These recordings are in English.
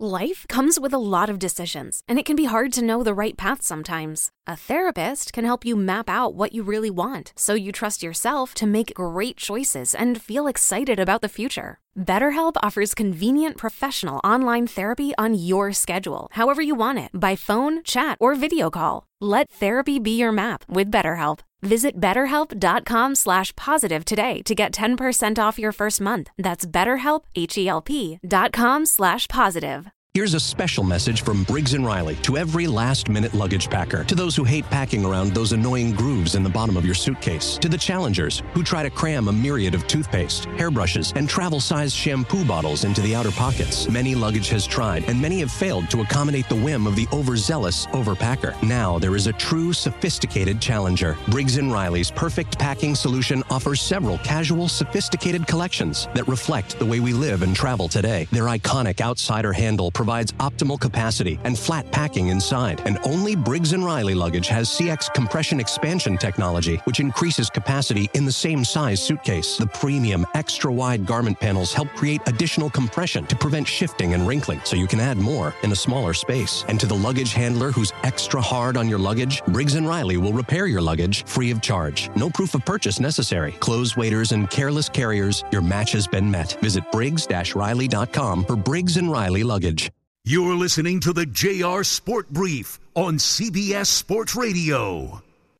Life comes with a lot of decisions, and it can be hard to know the right path sometimes. A therapist can help you map out what you really want, so you trust yourself to make great choices and feel excited about the future. BetterHelp offers convenient professional online therapy on your schedule, however you want it, by phone, chat, or video call. Let therapy be your map with BetterHelp. Visit BetterHelp.com/positive today to get 10% off your first month. That's BetterHelp, HELP.com/positive. Here's a special message from Briggs & Riley to every last-minute luggage packer, to those who hate packing around those annoying grooves in the bottom of your suitcase, to the challengers who try to cram a myriad of toothpaste, hairbrushes, and travel-sized shampoo bottles into the outer pockets. Many luggage has tried, and many have failed to accommodate the whim of the overzealous overpacker. Now there is a true sophisticated challenger. Briggs & Riley's perfect packing solution offers several casual, sophisticated collections that reflect the way we live and travel today. Their iconic outsider handle provides optimal capacity and flat packing inside. And only Briggs & Riley luggage has CX compression expansion technology, which increases capacity in the same size suitcase. The premium extra-wide garment panels help create additional compression to prevent shifting and wrinkling, so you can add more in a smaller space. And to the luggage handler who's extra hard on your luggage, Briggs & Riley will repair your luggage free of charge. No proof of purchase necessary. Closed waiters and careless carriers, your match has been met. Visit Briggs-Riley.com for Briggs & Riley luggage. You're listening to the JR Sport Brief on CBS Sports Radio.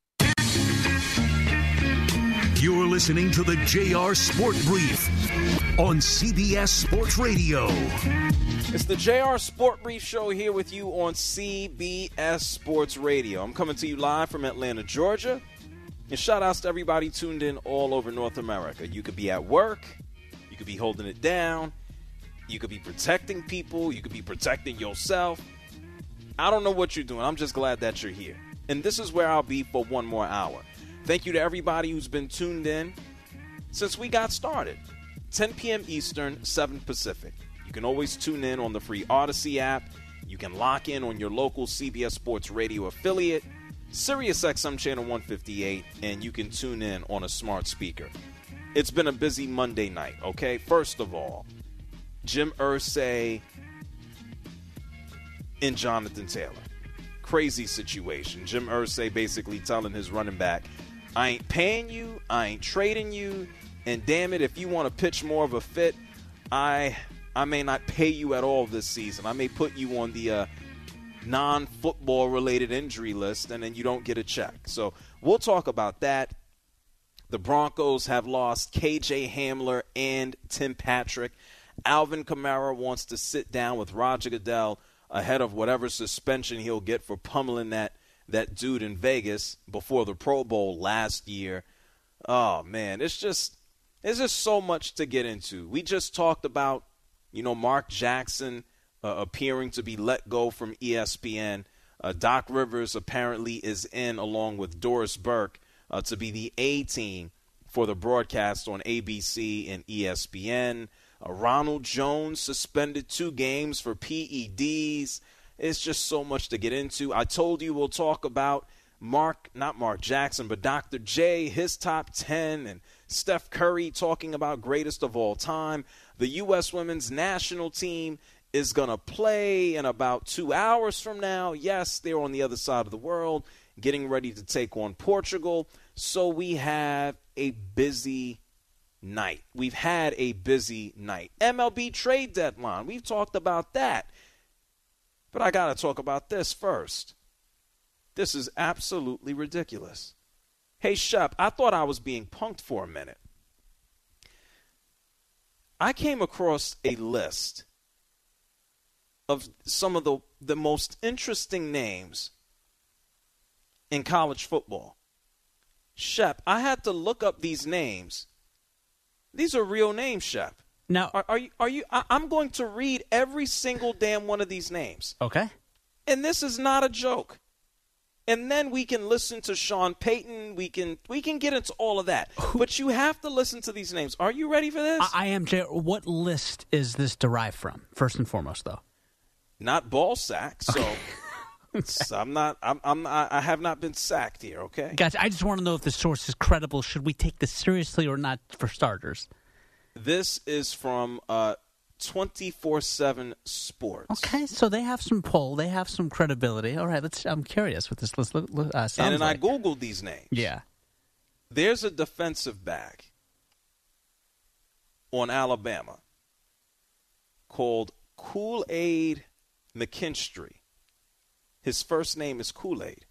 You're listening to the JR Sport Brief on CBS Sports Radio. It's the JR Sport Brief Show here with you on CBS Sports Radio. I'm coming to you live from Atlanta, Georgia. And shout outs to everybody tuned in all over North America. You could be at work. You could be holding it down. You could be protecting people. You could be protecting yourself. I don't know what you're doing. I'm just glad that you're here. And this is where I'll be for one more hour. Thank you to everybody who's been tuned in since we got started. 10 p.m. Eastern, 7 Pacific. You can always tune in on the free Odyssey app. You can lock in on your local CBS Sports Radio affiliate, Sirius XM Channel 158, and you can tune in on a smart speaker. It's been a busy Monday night, okay? First of all, Jim Irsay and Jonathan Taylor. Crazy situation. Jim Irsay basically telling his running back, I ain't paying you, I ain't trading you, and damn it, if you want to pitch more of a fit, I may not pay you at all this season. I may put you on the non-football related injury list, and then you don't get a check. So we'll talk about that. The Broncos have lost KJ Hamler and Tim Patrick. Alvin Kamara wants to sit down with Roger Goodell ahead of whatever suspension he'll get for pummeling that dude in Vegas before the Pro Bowl last year. Oh, man, it's just so much to get into. We just talked about, Mark Jackson appearing to be let go from ESPN. Doc Rivers apparently is in along with Doris Burke to be the A team for the broadcast on ABC and ESPN. Ronald Jones suspended 2 games for PEDs. It's just so much to get into. I told you we'll talk about not Mark Jackson, but Dr. J, his top 10, and Steph Curry talking about greatest of all time. The U.S. women's national team is going to play in about 2 hours from now. Yes, they're on the other side of the world, getting ready to take on Portugal. So we have a busy night. We've had a busy night. MLB trade deadline. We've talked about that. But I got to talk about this first. This is absolutely ridiculous. Hey, Shep, I thought I was being punked for a minute. I came across a list of some of the most interesting names in college football. Shep, I had to look up these names. These are real names, Shep. Now, are you? I'm going to read every single damn one of these names. Okay. And this is not a joke. And then we can listen to Sean Payton. We can get into all of that. But you have to listen to these names. Are you ready for this? I am, Jay. What list is this derived from? First and foremost, though. Not ball sack. So I have not been sacked here. Okay. Gotcha. I just want to know if the source is credible. Should we take this seriously or not? For starters. This is from 24/7 Sports. Okay, so they have some pull. They have some credibility. All right, I'm curious what this list sounds And then like. I Googled these names. Yeah. There's a defensive back on Alabama called Kool-Aid McKinstry. His first name is Kool-Aid.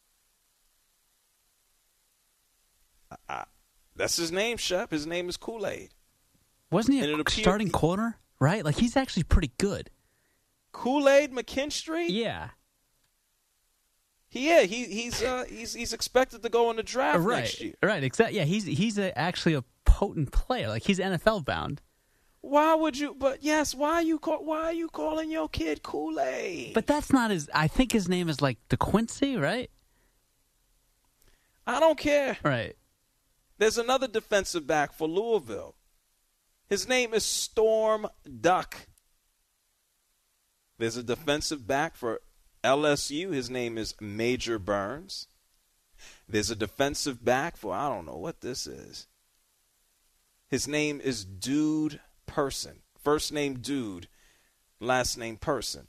That's his name, Shep. His name is Kool-Aid. Wasn't he a starting corner? Right? Like, he's actually pretty good. Kool-Aid McKinstry? Yeah. Yeah, he's expected to go in the draft next year. Right, exactly. Yeah, he's actually a potent player. Like, he's NFL bound. Why would you? But yes, why are you calling your kid Kool-Aid? But that's not his. I think his name is like DeQuincy, right? I don't care. Right. There's another defensive back for Louisville. His name is Storm Duck. There's a defensive back for LSU. His name is Major Burns. There's a defensive back for, I don't know what this is. His name is Dude Person. First name Dude, last name Person.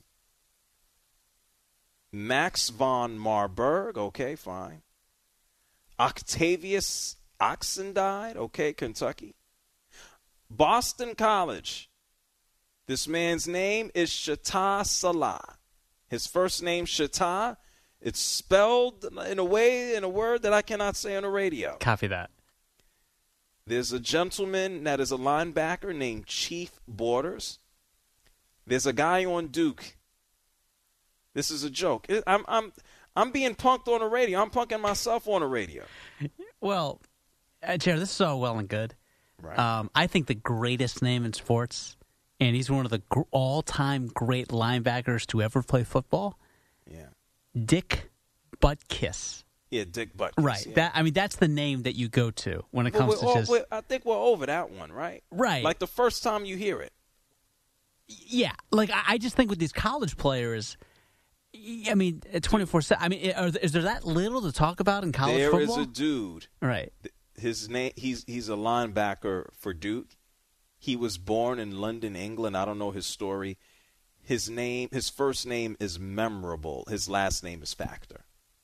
Max von Marburg, okay, fine. Octavius Oxendine, okay, Kentucky. Boston College. This man's name is Shatta Salah. His first name, Shatta. It's spelled in a word that I cannot say on the radio. Copy that. There's a gentleman that is a linebacker named Chief Borders. There's a guy on Duke. This is a joke. I'm being punked on the radio. I'm punking myself on the radio. Well, Jared, this is all well and good. Right. I think the greatest name in sports, and he's one of the all-time great linebackers to ever play football. Yeah. Dick Butkus. Yeah, Dick Butkus. Right. Yeah. That's the name that you go to when it comes to just. I think we're over that one, right? Right. Like the first time you hear it. Yeah. Like I just think with these college players, I mean, 24/7. I mean, is there that little to talk about in college football? There is a dude. Right. His name. He's a linebacker for Duke. He was born in London, England. I don't know his story. His first name is Memorable. His last name is Factor.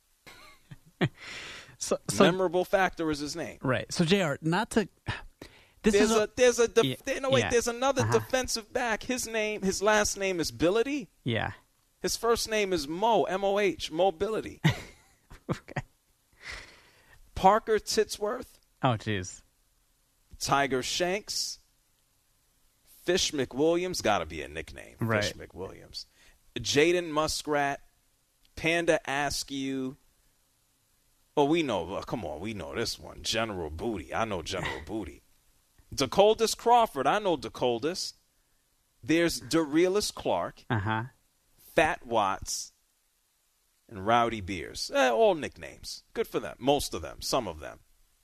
So Memorable Factor is his name. Right. So JR, not to. There's another defensive back. His last name is Billity. Yeah. His first name is Mo, M-O-H, Mobility. Okay. Parker Titsworth. Oh, jeez. Tiger Shanks. Fish McWilliams. Got to be a nickname. Right. Fish McWilliams. Jaden Muskrat. Panda Askew. Oh, we know. Come on, we know this one. General Booty. I know General Booty. DeColdis Crawford. I know DeColdis. There's DeRealis Clark. Uh-huh. Fat Watts. And Rowdy Beers. All nicknames. Good for them. Most of them. Some of them.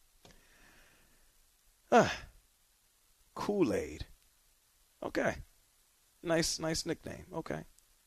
Kool-Aid. Okay. Nice nickname. Okay.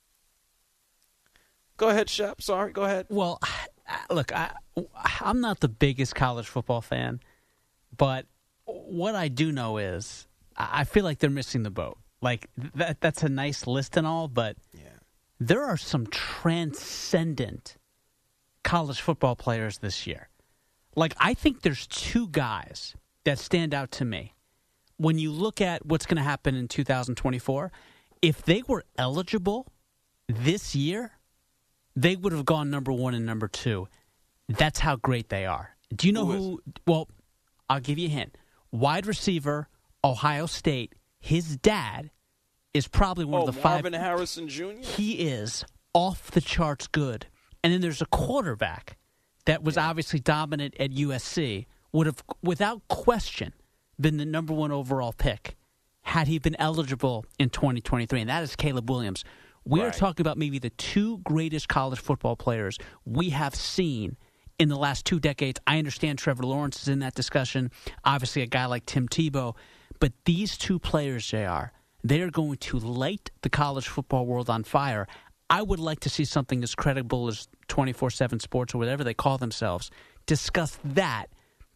Go ahead, Shep. Sorry, go ahead. Well, look, I'm not the biggest college football fan, but what I do know is I feel like they're missing the boat. Like, that's a nice list and all, but there are some transcendent college football players this year. Like, I think there's two guys that stand out to me. When you look at what's going to happen in 2024, if they were eligible this year, they would have gone number 1 and number 2. That's how great they are. Do you know who? Well, I'll give you a hint. Wide receiver, Ohio State. His dad is probably one of the Marvin 5. Harrison Jr.? He is off the charts good. And then there's a quarterback that was obviously dominant at USC, would have, without question, been the number 1 overall pick had he been eligible in 2023, and that is Caleb Williams. We are talking about maybe the 2 greatest college football players we have seen in the last 2 decades. I understand Trevor Lawrence is in that discussion, obviously a guy like Tim Tebow, but these 2 players, JR, they are going to light the college football world on fire. I would like to see something as credible as 24/7 Sports or whatever they call themselves discuss that,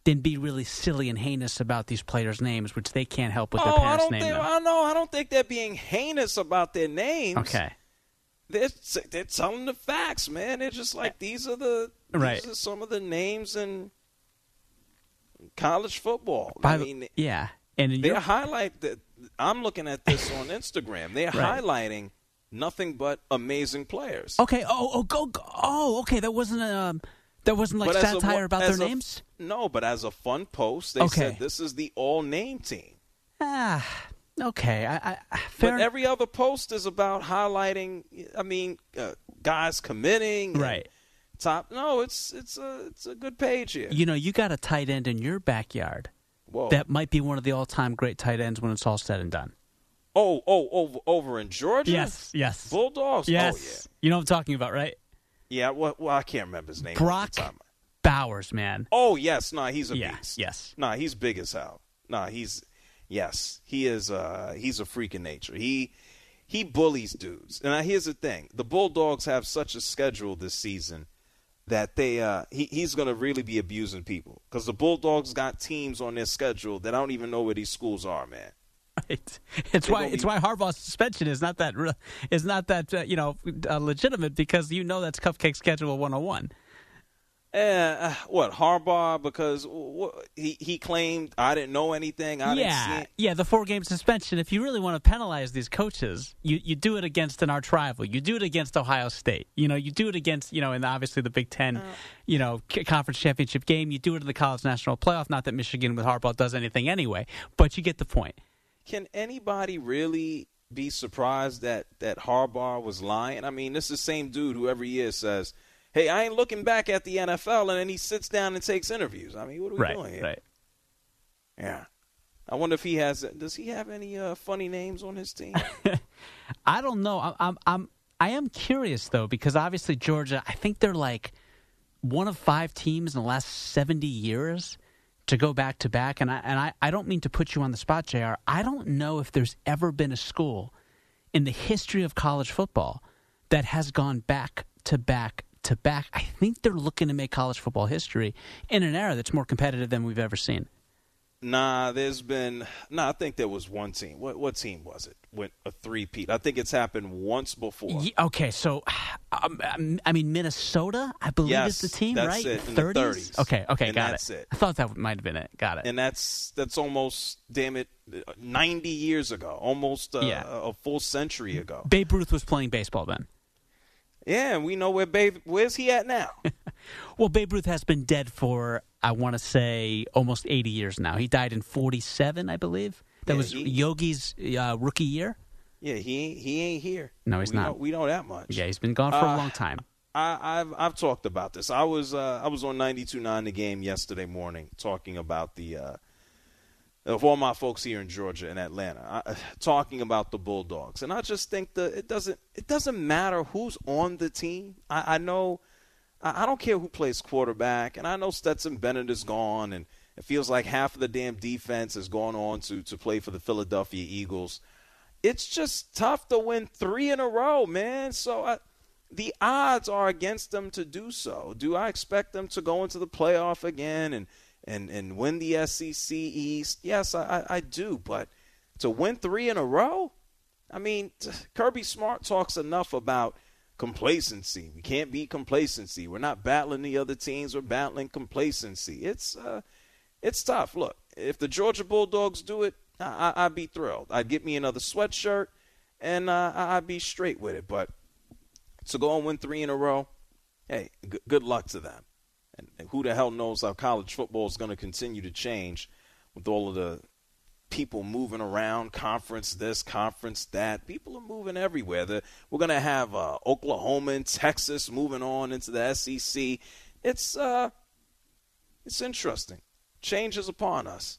than be really silly and heinous about these players' names, which they can't help with their parents' name them. I don't think they're being heinous about their names. Okay. They're telling the facts, man. They're just like, these are some of the names in college football. And they're highlight that. I'm looking at this on Instagram. They're highlighting nothing but amazing players. Okay. Okay. That wasn't like satire about their names. No, but as a fun post, they said this is the all-name team. Okay. But every other post is about highlighting. Guys committing. Right. Top. No, it's a good page here. You got a tight end in your backyard. Whoa. That might be one of the all-time great tight ends when it's all said and done. Over in Georgia? Yes. Bulldogs? Yes. Oh, yeah. You know what I'm talking about, right? Yeah, well, I can't remember his name. Brock Bowers, man. Oh, yes. No, he's a beast. Yes. No, he's big as hell. No, he is. He's a freak in nature. He bullies dudes. And here's the thing. The Bulldogs have such a schedule this season that he's going to really be abusing people because the Bulldogs got teams on their schedule that I don't even know where these schools are, man. Right. It's why Harbaugh's suspension is not that legitimate because that's Cupcake Schedule 101. Harbaugh? Because he claimed I didn't know anything. I didn't see it. Yeah, the 4-game suspension. If you really want to penalize these coaches, you do it against an arch rival. You do it against Ohio State. You do it against and obviously the Big Ten, conference championship game. You do it in the college national playoff. Not that Michigan with Harbaugh does anything anyway, but you get the point. Can anybody really be surprised that Harbaugh was lying? I mean, this is the same dude who every year says, hey, I ain't looking back at the NFL, and then he sits down and takes interviews. I mean, what are we doing here? Right. Yeah. I wonder if does he have any funny names on his team? I don't know. I am curious, though, because obviously Georgia, I think they're like one of 5 teams in the last 70 years to go back-to-back. And I don't mean to put you on the spot, JR. I don't know if there's ever been a school in the history of college football that has gone back-to-back. I think they're looking to make college football history in an era that's more competitive than we've ever seen. I think there was one team. What team was it? Went a three-peat. I think it's happened once before. Okay, so, Minnesota, I believe is the team, that's right? It, in the 30s. Okay, and got that's it. I thought that might have been it. Got it. And that's almost, 90 years ago, almost a full century ago. Babe Ruth was playing baseball then. Yeah, and we know where's he at now? Well, Babe Ruth has been dead for, I want to say, almost 80 years now. He died in 47, I believe. That was Yogi's rookie year. Yeah, he ain't here. No, he's not. We know that much. Yeah, he's been gone for a long time. I've talked about this. I was on 92.9 The Game yesterday morning talking about of all my folks here in Georgia and Atlanta, talking about the Bulldogs. And I just think it doesn't matter who's on the team. I know I don't care who plays quarterback, and I know Stetson Bennett is gone, and it feels like half of the damn defense has gone on to play for the Philadelphia Eagles. It's just tough to win 3 in a row, man. So the odds are against them to do so. Do I expect them to go into the playoff again and win the SEC East? Yes, I do. But to win 3 in a row? I mean, Kirby Smart talks enough about complacency. We can't beat complacency. We're not battling the other teams. We're battling complacency. It's tough. Look, if the Georgia Bulldogs do it, I'd be thrilled. I'd get me another sweatshirt, and I'd be straight with it. But to go and win 3 in a row, hey, good luck to them. And who the hell knows how college football is going to continue to change with all of the people moving around, conference this, conference that. People are moving everywhere. We're going to have Oklahoma and Texas moving on into the SEC. It's interesting. Change is upon us.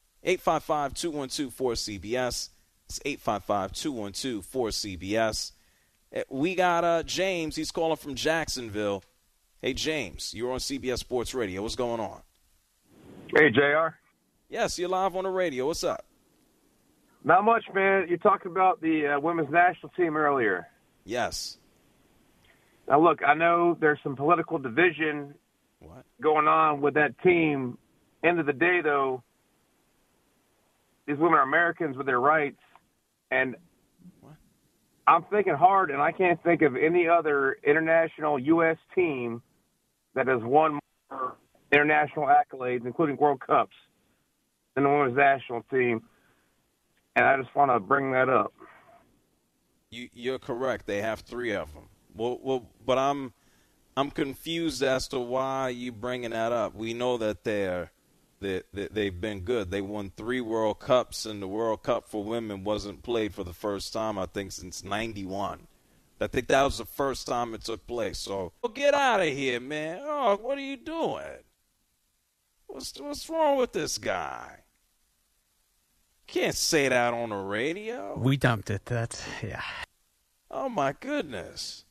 855-212-4CBS. It's 855-212-4CBS. We got James. He's calling from Jacksonville. Hey, James, you're on CBS Sports Radio. What's going on? Hey, JR. Yes, you're live on the radio. What's up? Not much, man. You talked about the women's national team earlier. Yes. Now, look, I know there's some political division going on with that team, End of the day, though, these women are Americans with their rights, and I'm thinking hard, and I can't think of any other international U.S. team that has won more international accolades, including World Cups, than the women's national team. And I just want to bring that up. You're correct. They have 3 of them. Well, but I'm confused as to why you bringing that up. We know that they've been good. They won 3 World Cups, and the World Cup for women wasn't played for the first time, I think, since '91. I think that was the first time it took place. So get out of here, man. Oh, what are you doing? What's wrong with this guy? Can't say that on the radio. We dumped it. Yeah. Oh, my goodness.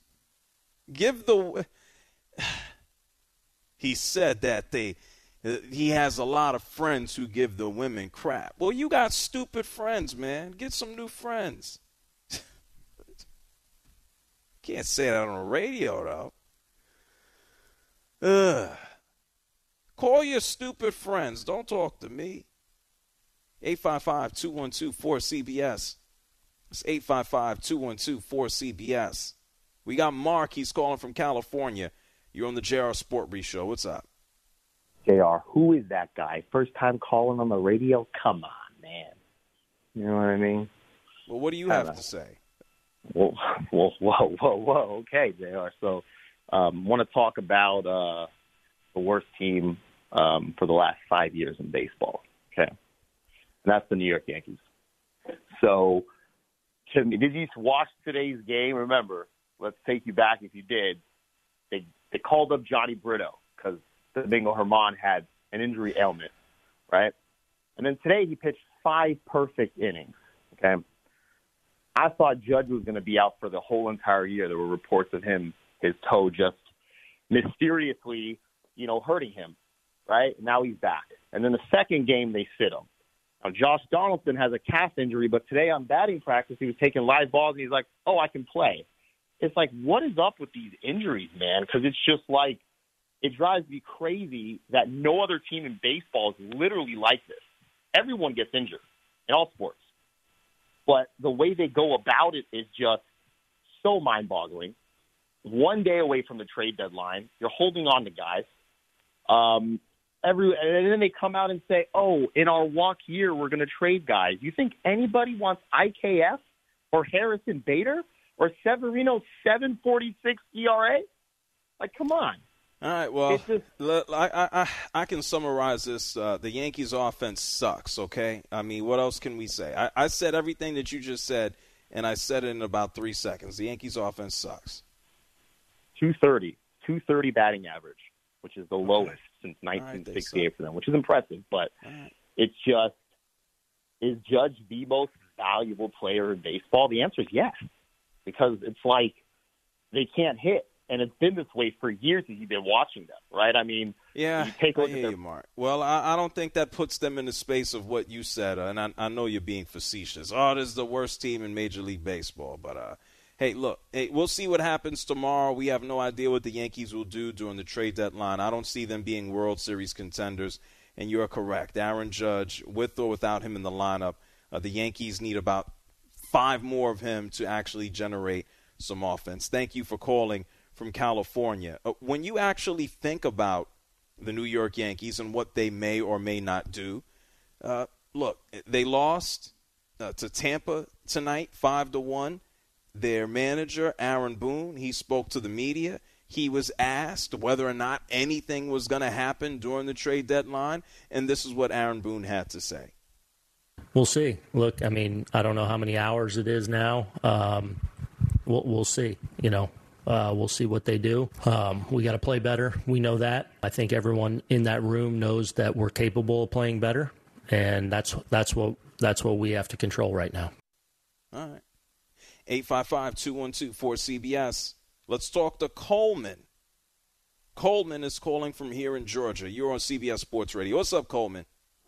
He said that he has a lot of friends who give the women crap. Well, you got stupid friends, man. Get some new friends. Can't say that on the radio, though. Call your stupid friends. Don't talk to me. 855-212-4CBS. It's 855-212-4CBS. We got Mark. He's calling from California. You're on the JR Sport Brief Show. What's up? JR, who is that guy? First time calling on the radio? Come on, man. You know what I mean? Well, what do you have to say? Whoa. Okay, JR. So want to talk about the worst team for the last 5 years in baseball. Okay. And that's the New York Yankees. So did you watch today's game? Remember, let's take you back if you did. They called up Johnny Brito because Domingo Germán had an injury ailment, right? And then today he pitched 5 perfect innings, okay? I thought Judge was going to be out for the whole entire year. There were reports of his toe just mysteriously, hurting him, right? Now he's back. And then the second game, they sit him. Now, Josh Donaldson has a calf injury, but today on batting practice, he was taking live balls, and he's like, oh, I can play. It's like, what is up with these injuries, man? Because it's just like, it drives me crazy that no other team in baseball is literally like this. Everyone gets injured in all sports. But the way they go about it is just so mind-boggling. 1 day away from the trade deadline, you're holding on to guys. And then they come out and say, oh, in our walk year, we're going to trade guys. You think anybody wants IKF or Harrison Bader or Severino's 7.46 ERA? Like, come on. All right, well, I can summarize this. The Yankees' offense sucks, okay? I mean, what else can we say? I said everything that you just said, and I said it in about 3 seconds. The Yankees' offense sucks. 230 batting average, which is the lowest since 1968 for them, which is impressive. But it's just, is Judge the most valuable player in baseball? The answer is yes, because it's like they can't hit. And it's been this way for years as you've been watching them, right? I mean, yeah, you take a look I hear you, Mark. Well, I don't think that puts them in the space of what you said, and I know you're being facetious. Oh, this is the worst team in Major League Baseball. But, hey, look, we'll see what happens tomorrow. We have no idea what the Yankees will do during the trade deadline. I don't see them being World Series contenders, and you're correct. Aaron Judge, with or without him in the lineup, the Yankees need about 5 more of him to actually generate some offense. Thank you for calling from California. When you actually think about the New York Yankees and what they may or may not do, look, they lost to Tampa tonight, 5-1. Their manager, Aaron Boone, he spoke to the media. He was asked whether or not anything was going to happen during the trade deadline, and this is what Aaron Boone had to say. We'll see. Look, I mean, I don't know how many hours it is now. We'll see, We'll see what they do. We got to play better. We know that. I think everyone in that room knows that we're capable of playing better, and that's what we have to control right now. All right. 855-212-4CBS. Let's talk to Coleman. Coleman is calling from here in Georgia. You're on CBS Sports Radio. What's up, Coleman?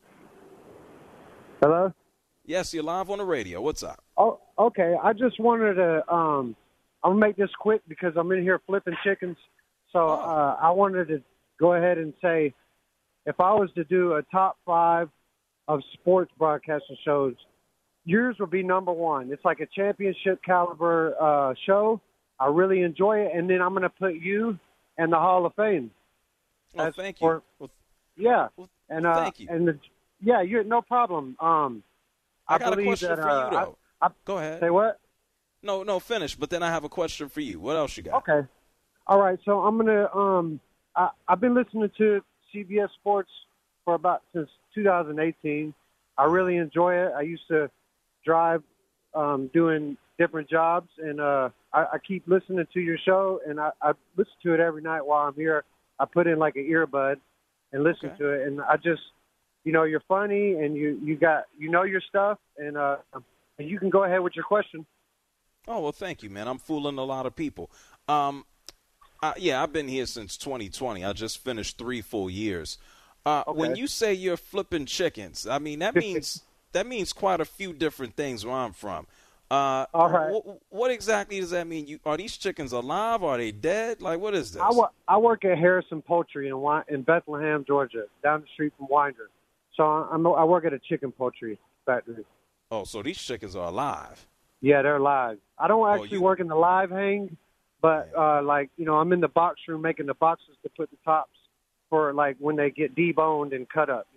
Hello? Yes, you're live on the radio. What's up? Oh, okay. I just wanted to I'm going to make this quick because I'm in here flipping chickens. So I wanted to go ahead and say if I was to do a top 5 of sports broadcasting shows, yours would be number 1. It's like a championship caliber show. I really enjoy it, and then I'm going to put you in the Hall of Fame. Oh, thank you. Thank you. You're no problem. I got a question for you, though. Go ahead. Say what? No, finish. But then I have a question for you. What else you got? Okay. All right. So I'm gonna. I've been listening to CBS Sports for since 2018. I really enjoy it. I used to drive, doing different jobs, and I keep listening to your show, and I listen to it every night while I'm here. I put in like an earbud and listen to it, and I just, you're funny, and you got your stuff, and you can go ahead with your question. Oh, well, thank you, man. I'm fooling a lot of people. I've been here since 2020. I just finished 3 full years. When you say you're flipping chickens, I mean, that means quite a few different things where I'm from. All right. What exactly does that mean? Are these chickens alive? Are they dead? Like, what is this? I work at Harrison Poultry in Bethlehem, Georgia, down the street from Winder. So I work at a chicken poultry factory. Oh, so these chickens are alive. Yeah, they're live. I don't actually work in the live hang, but I'm in the box room making the boxes to put the tops for like when they get deboned and cut up.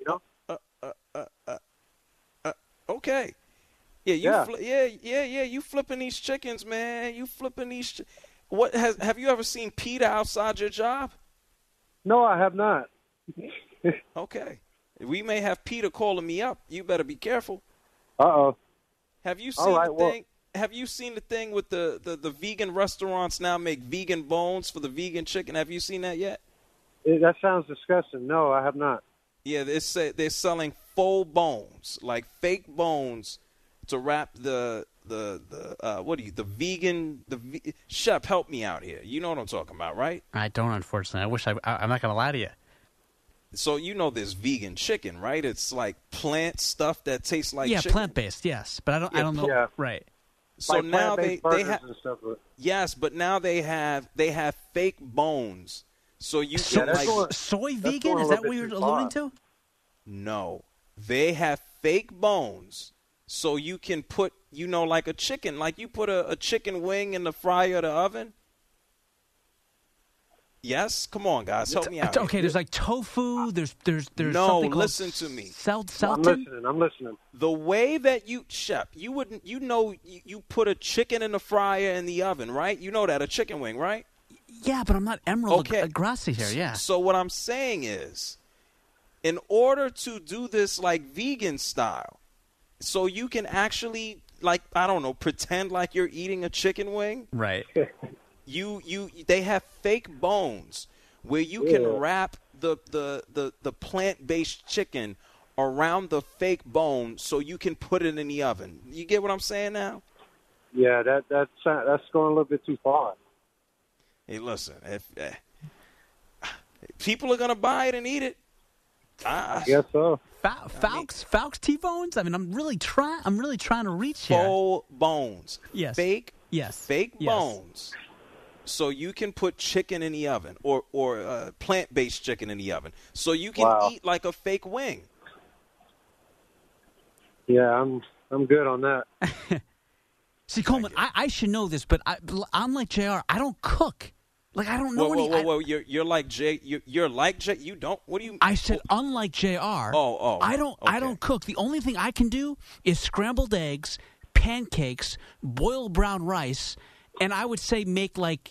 Okay. Yeah. You flipping these chickens, man. You flipping these. Have you ever seen PETA outside your job? No, I have not. Okay. We may have PETA calling me up. You better be careful. Uh-oh. Have you seen the thing? Have you seen the thing with the vegan restaurants now make vegan bones for the vegan chicken? Have you seen that yet? That sounds disgusting. No, I have not. Yeah, they're selling faux bones, like fake bones, to wrap the vegan chef, help me out here. You know what I'm talking about, right? I don't, unfortunately. I wish I'm not going to lie to you. So there's vegan chicken, right? It's like plant stuff that tastes like chicken. Yeah, plant-based, yes. But I don't know. Yeah. Right. So like now they have yes, but now they have fake bones. So you can soy vegan? Is that what you're alluding to? No. They have fake bones. So you can put, like a chicken, like you put a chicken wing in the fryer or the oven. Yes? Come on, guys. Help me out. Okay, there's like tofu. There's no, something listen to me. I'm listening. The way that chef, you put a chicken in the fryer in the oven, right? You know that, a chicken wing, right? Yeah, but I'm not Emerald Grassi here, yeah. So what I'm saying is, in order to do this like vegan style, so you can actually, like, I don't know, pretend like you're eating a chicken wing. Right. They have fake bones where you can wrap the plant-based chicken around the fake bone so you can put it in the oven. You get what I'm saying now? Yeah, that's going a little bit too far. Hey, listen, if people are going to buy it and eat it, I guess so. Faux T-bones? I mean, I'm really trying to reach here. Faux bones. Yes. Fake yes. bones. So you can put chicken in the oven or plant-based chicken in the oven. So you can eat like a fake wing. Yeah, I'm good on that. See, Coleman, I should know this, but I'm like JR. I don't cook. Like, I don't know Whoa. You're like J. You're like J. You don't. What do you? I said unlike JR. Oh. I don't. Okay. I don't cook. The only thing I can do is scrambled eggs, pancakes, boil brown rice, and I would say make like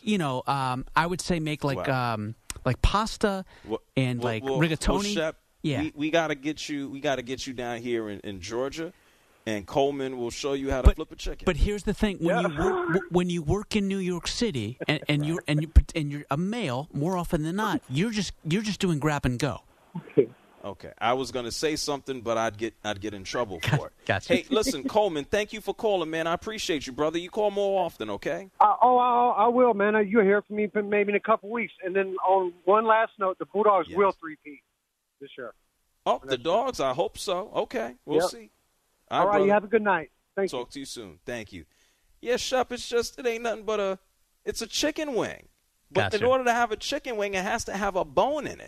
pasta and rigatoni. Shep, yeah, we gotta get you. We gotta get you down here in Georgia. And Coleman will show you how to flip a chicken. But here's the thing: when you work in New York City, and you're a male, more often than not, you're just doing grab and go. Okay, I was going to say something, but I'd get in trouble for it. Gotcha. Hey, listen, Coleman, thank you for calling, man. I appreciate you, brother. You call more often, okay? I will, man. You'll hear from me maybe in a couple weeks. And then on one last note, the Bulldogs will 3-peat this year. Oh, the Dogs? I hope so. Okay, we'll see. All right, you have a good night. Thank you. Talk to you soon. Thank you. Yeah, Shep, it ain't nothing but it's a chicken wing. But Gotcha. in order to have a chicken wing, it has to have a bone in it.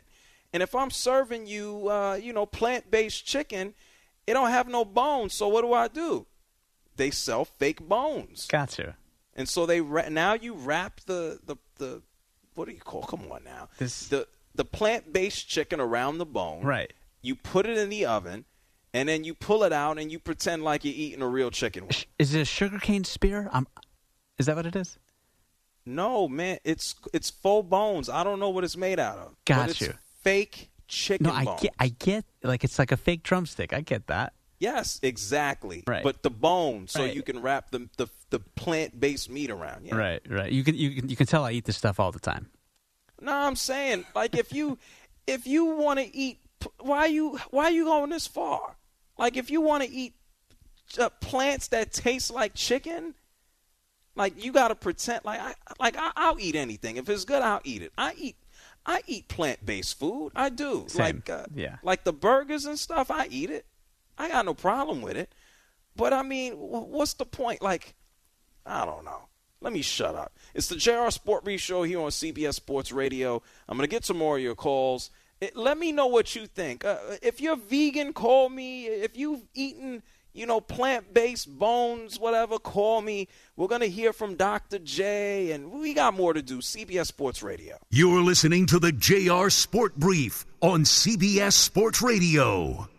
And if I'm serving you, plant-based chicken, it don't have no bones. So what do? They sell fake bones. Gotcha. And so now you wrap the what do you call? Come on now. The plant-based chicken around the bone. Right. You put it in the oven, and then you pull it out, and you pretend like you're eating a real chicken wing. Is it a sugarcane spear? Is that what it is? No, man. It's faux bones. I don't know what it's made out of. Gotcha. But it's fake chicken bones. I get, like, it's like a fake drumstick. I get that. Yes, exactly. Right. But the bones, so right. you can wrap the plant-based meat around. Yeah. Right. You can tell I eat this stuff all the time. No, I'm saying, like, if you want to eat, why are you going this far? Like, if you want to eat plants that taste like chicken, like, you got to pretend I'll eat anything. If it's good, I'll eat it. I eat plant-based food. I do. Same. Like the burgers and stuff, I eat it. I got no problem with it. But, I mean, what's the point? Like, I don't know. Let me shut up. It's the JR Sport Brief Show here on CBS Sports Radio. I'm going to get some more of your calls. Let me know what you think. If you're vegan, call me. If you've eaten, plant-based bones, whatever, call me. We're going to hear from Dr. J, and we got more to do. CBS Sports Radio. You're listening to the JR Sport Brief on CBS Sports Radio.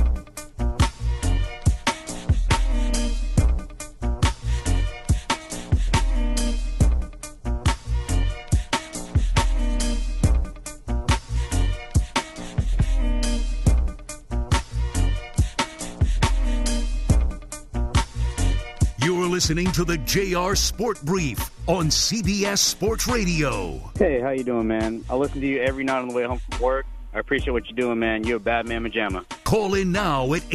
Listening to the JR Sport Brief on CBS Sports Radio. Hey, how you doing, man? I listen to you every night on the way home from work. I appreciate what you're doing, man. You're a bad man, Majama. Call in now at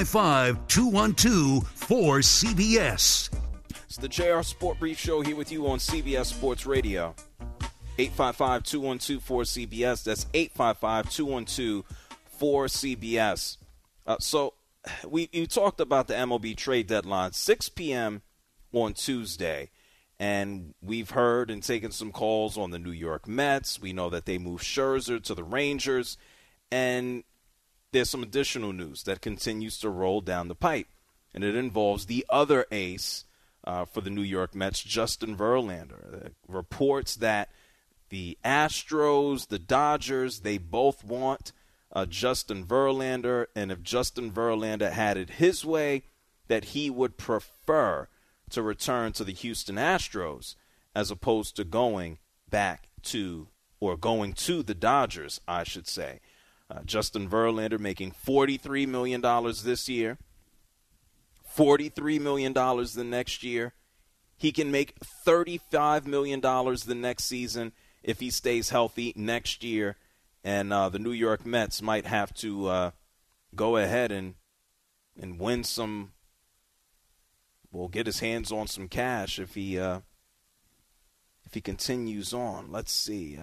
855-212-4CBS. It's the JR Sport Brief Show here with you on CBS Sports Radio. 855-212-4CBS. That's 855-212-4CBS. So you talked about the MLB trade deadline, 6 p.m. on Tuesday, and we've heard and taken some calls on the New York Mets. We know that they moved Scherzer to the Rangers, and there's some additional news that continues to roll down the pipe, and it involves the other ace for the New York Mets, Justin Verlander. Reports that the Astros, the Dodgers, they both want Justin Verlander, and if Justin Verlander had it his way, that he would prefer to return to the Houston Astros as opposed to going to the Dodgers, I should say. Justin Verlander making $43 million this year, $43 million the next year. He can make $35 million the next season if he stays healthy next year. And the New York Mets might have to go ahead and win some. Well, get his hands on some cash if he continues on. Let's see.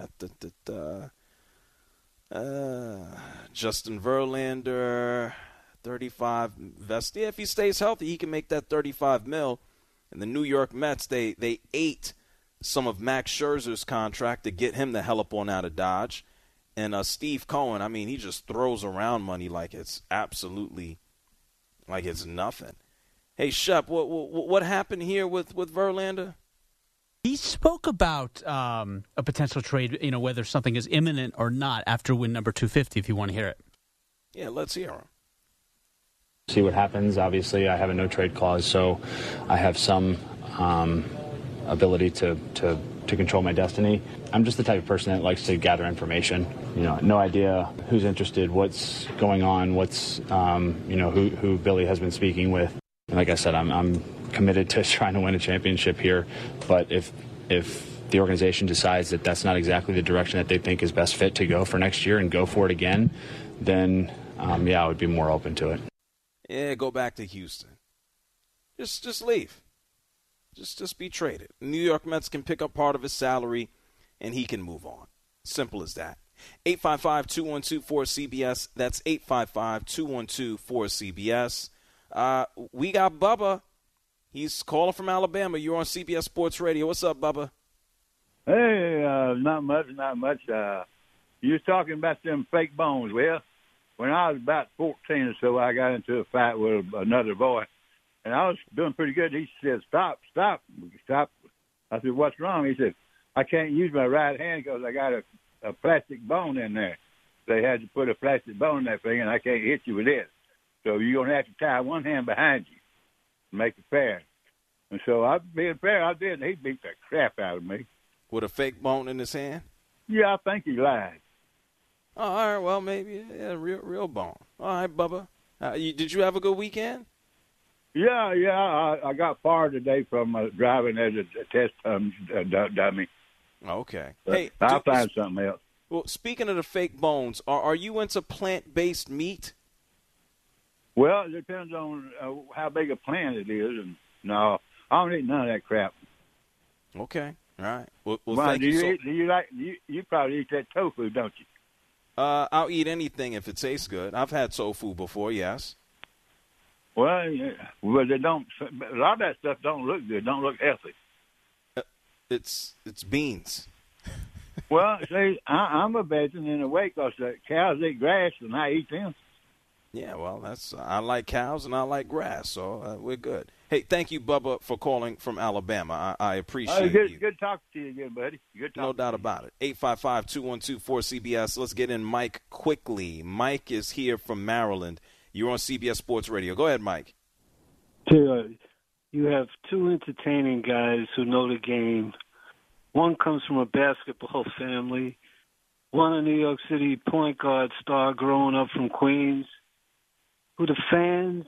Justin Verlander, 35 vest. Yeah, if he stays healthy, he can make that 35 mil. And the New York Mets, they ate some of Max Scherzer's contract to get him the hell up on out of Dodge. And Steve Cohen, I mean, he just throws around money like it's absolutely, like it's nothing. Hey, Shep, what happened here with Verlander? He spoke about a potential trade, whether something is imminent or not after win number 250, if you want to hear it. Yeah, let's hear him. See what happens. Obviously, I have a no-trade clause, so I have some ability to control my destiny. I'm just the type of person that likes to gather information. No idea who's interested, what's going on, what's who Billy has been speaking with. And like I said, I'm committed to trying to win a championship here. But if the organization decides that that's not exactly the direction that they think is best fit to go for next year and go for it again, then I would be more open to it. Yeah, go back to Houston. Just leave. Just be traded. New York Mets can pick up part of his salary, and he can move on. Simple as that. 855-212-4CBS. That's 855-212-4CBS. We got Bubba. He's calling from Alabama. You're on CBS Sports Radio. What's up, Bubba? Hey, not much. You was talking about them fake bones. Well, when I was about 14 or so, I got into a fight with another boy, and I was doing pretty good. He said, stop. I said, what's wrong? He said, I can't use my right hand because I got a plastic bone in there. They had to put a plastic bone in that thing, and I can't hit you with it. So you're going to have to tie one hand behind you to make it fair. And so being fair, I did, and he beat the crap out of me. With a fake bone in his hand? Yeah, I think he lied. Oh, all right, well, maybe real bone. All right, Bubba. Did you have a good weekend? Yeah. I got fired today from driving as a test dummy. Okay. But hey, I'll find something else. Well, speaking of the fake bones, are you into plant-based meat? Well, it depends on how big a plant it is. And no, I don't eat none of that crap. Okay. All right. Well, Ron, thank you. You probably eat that tofu, don't you? I'll eat anything if it tastes good. I've had tofu before, yes. Well, they don't. A lot of that stuff don't look good. Don't look healthy. It's beans. Well, see, I'm a vegetarian in a way because the cows eat grass and I eat them. Yeah, well, I like cows and I like grass, so we're good. Hey, thank you, Bubba, for calling from Alabama. I appreciate you. Good talking to you again, buddy. Good talking. No doubt about it. 855-212-4CBS. Let's get in Mike quickly. Mike is here from Maryland. You're on CBS Sports Radio. Go ahead, Mike. You have two entertaining guys who know the game. One comes from a basketball family. One a New York City point guard star growing up from Queens, who the fans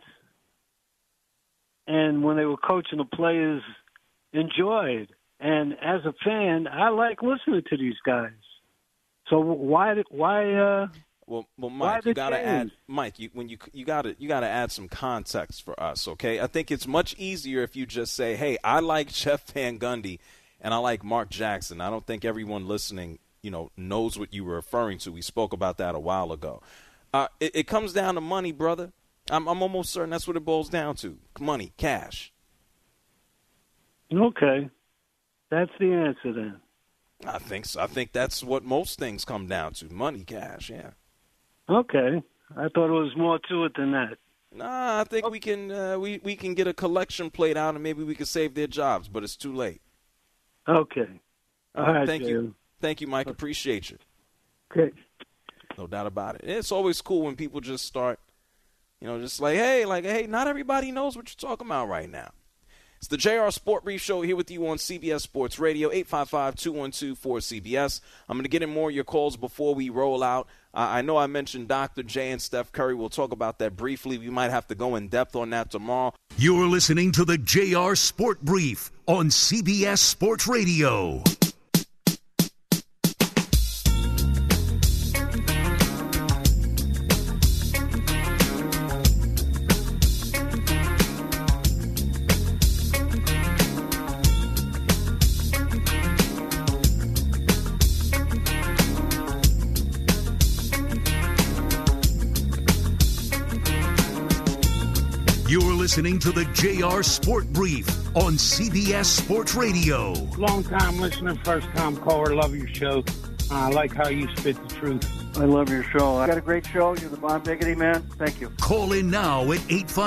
and when they were coaching the players enjoyed. And as a fan, I like listening to these guys. So why Well, Mike, you gotta add. Mike, you gotta add some context for us, okay? I think it's much easier if you just say, "Hey, I like Jeff Van Gundy, and I like Mark Jackson." I don't think everyone listening, knows what you were referring to. We spoke about that a while ago. It comes down to money, brother. I'm almost certain that's what it boils down to: money, cash. Okay, that's the answer then. I think so. I think that's what most things come down to: money, cash. Yeah. Okay, I thought it was more to it than that. Nah, I think we can we can get a collection plate out and maybe we can save their jobs, but it's too late. Okay. All right. Thank you, Mike. Appreciate you. Okay. No doubt about it. It's always cool when people just start, just hey, not everybody knows what you're talking about right now. It's the JR Sport Brief Show here with you on CBS Sports Radio, 855-212-4CBS. I'm going to get in more of your calls before we roll out. I know I mentioned Dr. J and Steph Curry. We'll talk about that briefly. We might have to go in depth on that tomorrow. You're listening to the JR Sport Brief on CBS Sports Radio. You're listening to the JR Sport Brief on CBS Sports Radio. Long-time listener, first-time caller. Love your show. I like how you spit the truth. I love your show. I got a great show. You're the Bon Biggity man. Thank you. Call in now at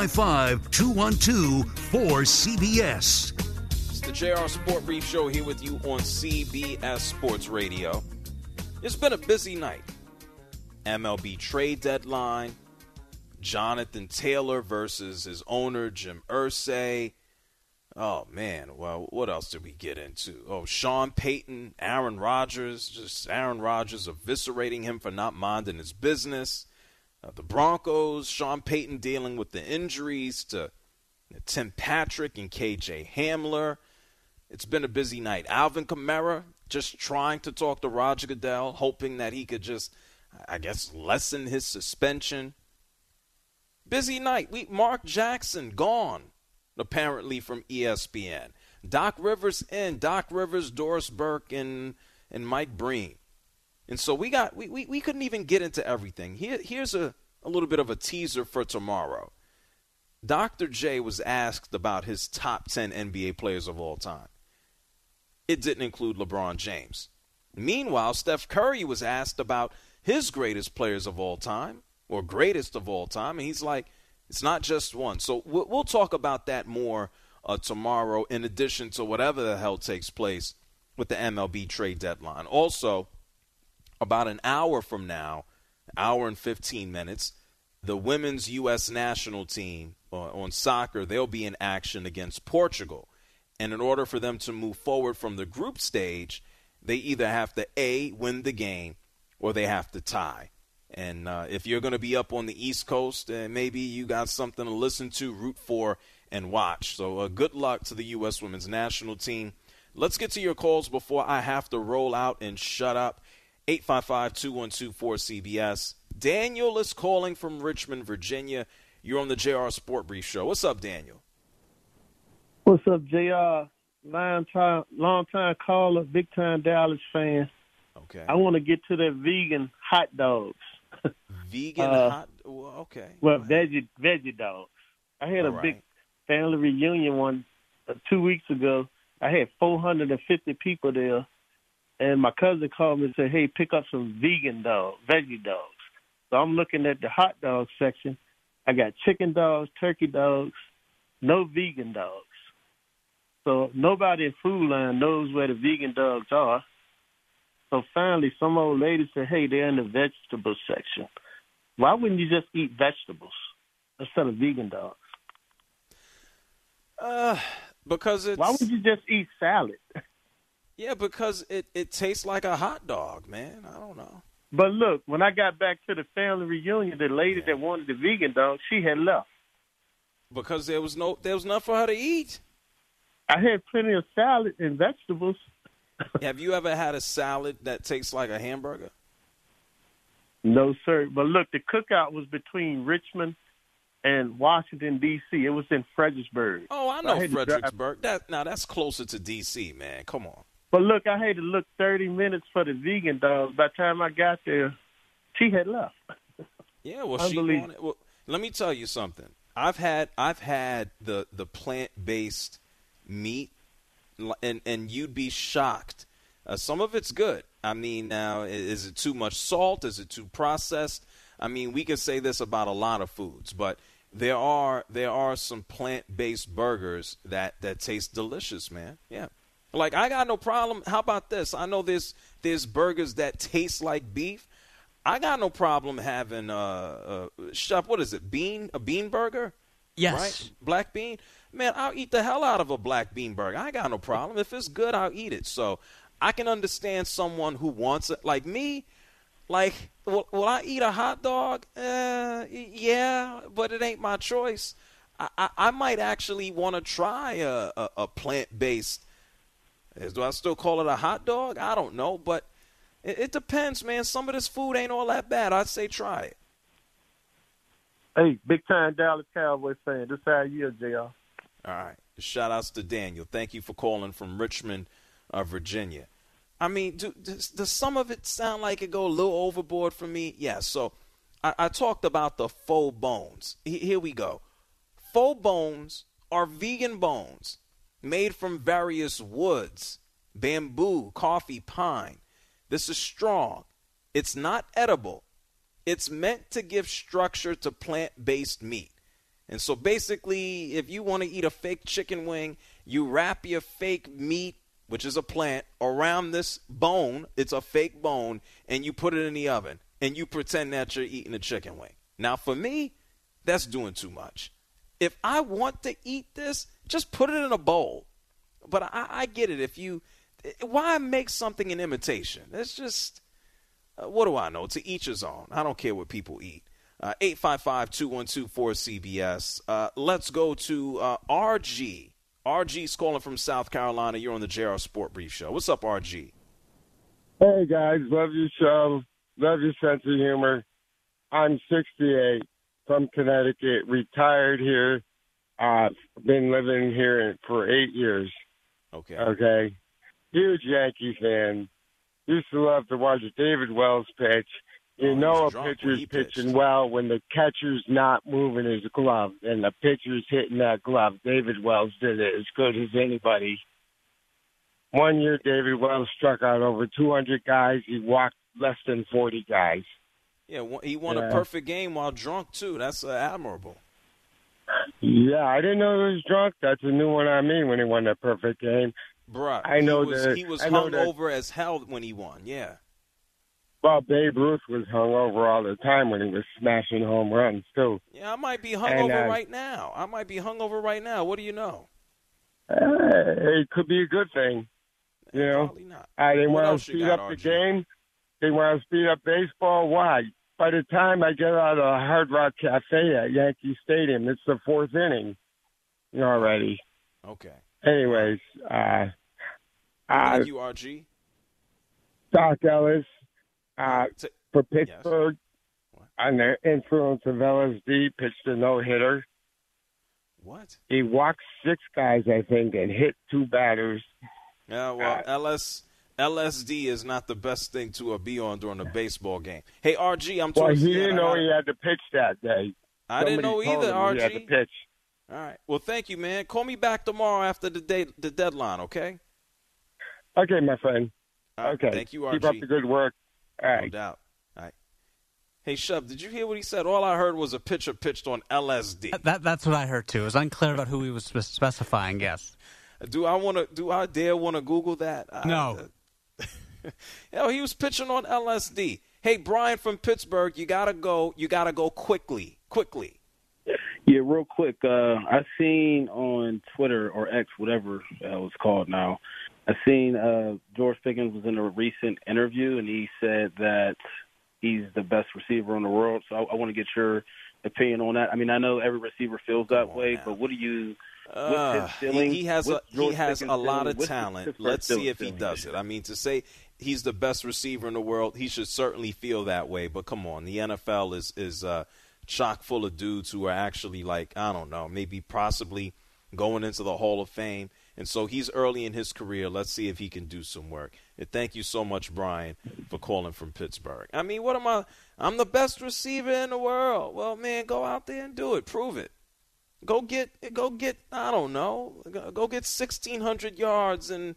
855-212-4CBS. It's the JR Sport Brief Show here with you on CBS Sports Radio. It's been a busy night. MLB trade deadline. Jonathan Taylor versus his owner, Jim Irsay. Oh, man. Well, what else did we get into? Oh, Sean Payton, Aaron Rodgers eviscerating him for not minding his business. The Broncos, Sean Payton dealing with the injuries to Tim Patrick and KJ Hamler. It's been a busy night. Alvin Kamara just trying to talk to Roger Goodell, hoping that he could just, lessen his suspension. Busy night. Mark Jackson gone, apparently, from ESPN. Doc Rivers in. Doc Rivers, Doris Burke, and Mike Breen. And so we couldn't even get into everything. Here's a little bit of a teaser for tomorrow. Dr. J was asked about his top 10 NBA players of all time. It didn't include LeBron James. Meanwhile, Steph Curry was asked about his greatest players of all time or greatest of all time. And he's like, it's not just one. So we'll talk about that more tomorrow, in addition to whatever the hell takes place with the MLB trade deadline. Also, about an hour from now, hour and 15 minutes, the women's U.S. national team on soccer, they'll be in action against Portugal. And in order for them to move forward from the group stage, they either have to, A, win the game, or they have to tie. And if you're going to be up on the East Coast, maybe you got something to listen to, root for, and watch. So good luck to the U.S. women's national team. Let's get to your calls before I have to roll out and shut up. 855-212-4CBS. Daniel is calling from Richmond, Virginia. You're on the JR Sport Brief Show. What's up, Daniel? What's up, JR? Long time caller, big time Dallas fan. Okay. I want to get to the vegan hot dogs. Vegan hot? Well, okay. Well, veggie dogs. I had a big family reunion 2 weeks ago. I had 450 people there, and my cousin called me and said, "Hey, pick up some veggie dogs." So I'm looking at the hot dog section. I got chicken dogs, turkey dogs, no vegan dogs. So nobody in Food Line knows where the vegan dogs are. So finally, some old lady said, "Hey, they're in the vegetable section. Why wouldn't you just eat vegetables instead of vegan dogs?" Because it's... Why would you just eat salad? Yeah, because it tastes like a hot dog, man. I don't know. But look, when I got back to the family reunion, the lady that wanted the vegan dog, she had left. Because there was nothing for her to eat. I had plenty of salad and vegetables. Have you ever had a salad that tastes like a hamburger? No, sir. But look, the cookout was between Richmond and Washington, D.C. It was in Fredericksburg. Oh, I know Fredericksburg. That's closer to D.C., man. Come on. But look, I had to look 30 minutes for the vegan dogs. By the time I got there, she had left. Yeah, well, she wanted. Well, let me tell you something. I've had the plant-based meat, and you'd be shocked. Some of it's good. I mean, now, is it too much salt? Is it too processed? I mean, we could say this about a lot of foods, but there are some plant-based burgers that taste delicious, man. Yeah. Like, I got no problem. How about this? I know there's burgers that taste like beef. I got no problem having what is it? A bean burger? Yes. Right? Black bean? Man, I'll eat the hell out of a black bean burger. I got no problem. If it's good, I'll eat it. So I can understand someone who wants it. Like me, like, will I eat a hot dog? Yeah, but it ain't my choice. I might actually want to try a plant-based. Do I still call it a hot dog? I don't know, but it depends, man. Some of this food ain't all that bad. I'd say try it. Hey, big-time Dallas Cowboys fan. This how you, JR. All right. Shout-outs to Daniel. Thank you for calling from Richmond, Virginia. I mean, does some of it sound like it go a little overboard for me? Yeah, so I talked about the faux bones. Here we go. Faux bones are vegan bones made from various woods, bamboo, coffee, pine. This is strong. It's not edible. It's meant to give structure to plant-based meat. And so basically, if you want to eat a fake chicken wing, you wrap your fake meat, which is a plant, around this bone. It's a fake bone, and you put it in the oven, and you pretend that you're eating a chicken wing. Now, for me, that's doing too much. If I want to eat this, just put it in a bowl. But I get it. Why make something an imitation? It's just, what do I know? To each his own. I don't care what people eat. 855-212-4CBS. Let's go to RG. RG's calling from South Carolina. You're on the JR Sport Brief Show. What's up, RG? Hey, guys. Love your show. Love your sense of humor. I'm 68, from Connecticut, retired here. Been living here for 8 years. Okay. Huge Yankee fan. Used to love to watch David Wells pitch. You know a pitcher's pitching well when the catcher's not moving his glove and the pitcher's hitting that glove. David Wells did it as good as anybody. 1 year, David Wells struck out over 200 guys. He walked less than 40 guys. Yeah, he won a perfect game while drunk, too. That's admirable. Yeah, I didn't know he was drunk. That's a new one on me when he won that perfect game. Bruh, I know he was hungover as hell when he won, yeah. Well, Babe Ruth was hungover all the time when he was smashing home runs, too. Yeah, I might be hungover right now. What do you know? It could be a good thing. You know? Probably not. They What want else to you speed got, up the RG? game. They want to speed up baseball. Why? By the time I get out of the Hard Rock Cafe at Yankee Stadium, it's the 4th inning already. Okay. Anyways, Thank you, RG. Doc Ellis for Pittsburgh, on the influence of LSD, pitched a no-hitter. What? He walked 6 guys, I think, and hit 2 batters. Yeah, well, LSD is not the best thing to be on during a baseball game. Hey, RG, I'm Well, towards he didn't know he had to pitch that day. I didn't know Somebody either, told him RG. He had to pitch. All right. Well, thank you, man. Call me back tomorrow after the deadline, okay? Okay, my friend. Okay. Thank you, RG. Keep up the good work. All right. No doubt. All right. Hey, Shub, did you hear what he said? All I heard was a pitcher pitched on LSD. That's what I heard, too. It was unclear about who he was specifying, yes. Do I dare want to Google that? No. He was pitching on LSD. Hey, Brian from Pittsburgh, you gotta go. You gotta go quickly. Yeah, real quick. I seen on Twitter or X, whatever it's called now. I seen George Pickens was in a recent interview, and he said that he's the best receiver in the world. So I want to get your opinion on that. I mean, I know every receiver feels that way, but what do you? What's his feeling? He has a lot of What's talent. his Let's see if he feeling? does it. I mean, to say he's the best receiver in the world, he should certainly feel that way. But come on, the NFL is chock full of dudes who are actually maybe possibly going into the Hall of Fame. And so he's early in his career. Let's see if he can do some work. And thank you so much, Brian, for calling from Pittsburgh. I mean, what am I? I'm the best receiver in the world. Well, man, go out there and do it. Prove it. Go get. I don't know. Go get 1,600 yards and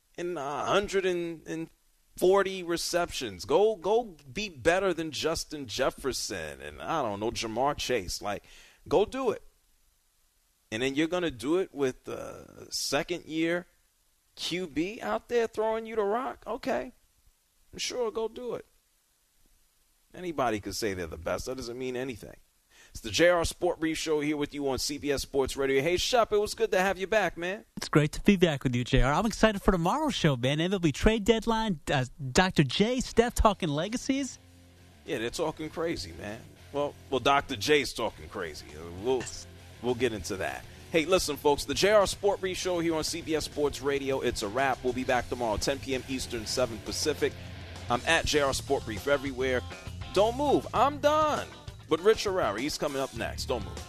140 receptions. Go be better than Justin Jefferson and I don't know Jamar Chase. Go do it. And then you're going to do it with the second-year QB out there throwing you the rock? Okay. Sure, go do it. Anybody could say they're the best. That doesn't mean anything. It's the JR Sport Brief Show here with you on CBS Sports Radio. Hey, Shep, it was good to have you back, man. It's great to be back with you, JR. I'm excited for tomorrow's show, man. MLB trade deadline, Dr. J, Steph talking legacies. Yeah, they're talking crazy, man. Well, Dr. J's talking crazy. We'll get into that. Hey, listen, folks, the JR Sport Brief Show here on CBS Sports Radio. It's a wrap. We'll be back tomorrow, 10 p.m. Eastern, 7 Pacific. I'm at JR Sport Brief everywhere. Don't move. I'm done. But Rich Herrera, he's coming up next. Don't move.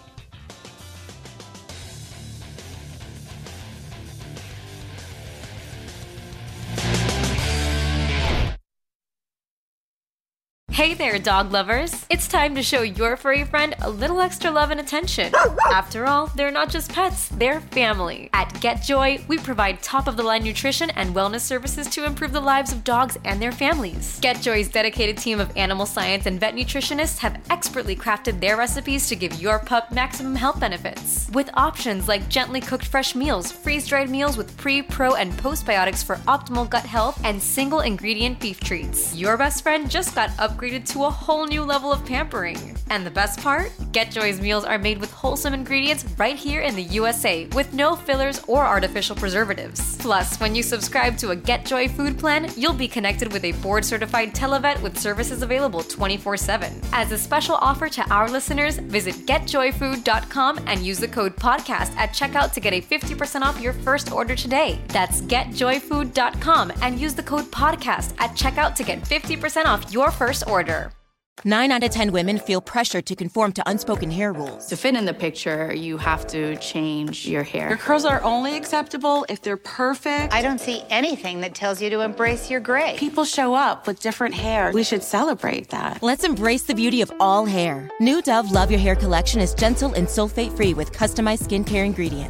Hey there, dog lovers. It's time to show your furry friend a little extra love and attention. After all, they're not just pets, they're family. At GetJoy, we provide top-of-the-line nutrition and wellness services to improve the lives of dogs and their families. GetJoy's dedicated team of animal science and vet nutritionists have expertly crafted their recipes to give your pup maximum health benefits. With options like gently cooked fresh meals, freeze-dried meals with pre, pro, and postbiotics for optimal gut health, and single-ingredient beef treats. Your best friend just got upgraded to a whole new level of pampering. And the best part? GetJoy's meals are made with wholesome ingredients right here in the USA with no fillers or artificial preservatives. Plus, when you subscribe to a GetJoy food plan, you'll be connected with a board-certified televet with services available 24/7. As a special offer to our listeners, visit getjoyfood.com and use the code PODCAST at checkout to get a 50% off your first order today. That's getjoyfood.com and use the code PODCAST at checkout to get 50% off your first order. 9 out of 10 women feel pressured to conform to unspoken hair rules. To fit in the picture, you have to change your hair. Your curls are only acceptable if they're perfect. I don't see anything that tells you to embrace your gray. People show up with different hair. We should celebrate that. Let's embrace the beauty of all hair. New Dove Love Your Hair collection is gentle and sulfate-free with customized skincare ingredients.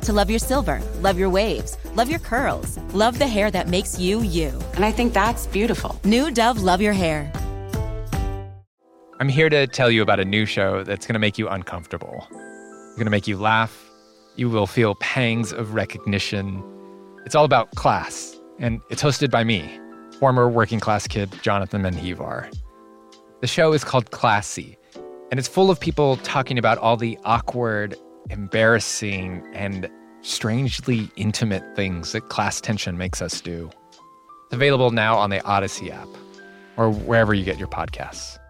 to love your silver, love your waves, love your curls, love the hair that makes you, you. And I think that's beautiful. New Dove Love Your Hair. I'm here to tell you about a new show that's going to make you uncomfortable. It's going to make you laugh. You will feel pangs of recognition. It's all about class, and it's hosted by me, former working class kid Jonathan Menjivar. The show is called Classy, and it's full of people talking about all the awkward, embarrassing, and strangely intimate things that class tension makes us do. It's available now on the Odyssey app or wherever you get your podcasts.